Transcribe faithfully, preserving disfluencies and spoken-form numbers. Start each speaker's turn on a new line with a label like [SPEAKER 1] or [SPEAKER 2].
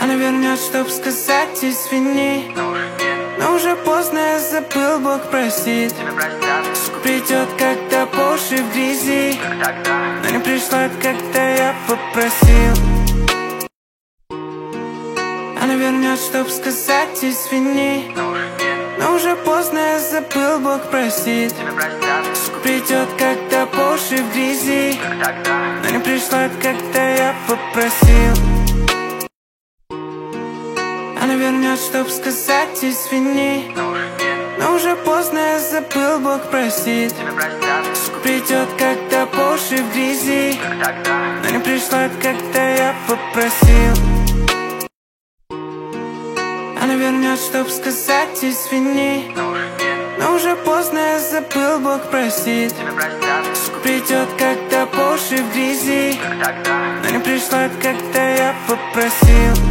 [SPEAKER 1] Она вернет, чтоб сказать извини, но уже поздно, я забыл, Бог простит. Придет, когда по уши в грязи, но не пришла, когда я попросил. Она вернет, чтоб сказать извини, но уже поздно, я забыл, Бог простит. Придет, когда по уши в грязи, но не пришла, когда я попросил. Она вернет, чтоб сказать извини, но уже поздно, я забыл, Бог простит. Придет, когда по уши в грязи, но не пришла, когда я попросил. Она вернет, чтоб сказать извини, но уже поздно, я забыл, Бог простит. Придет, когда по уши в грязи, но не пришла, когда я попросил.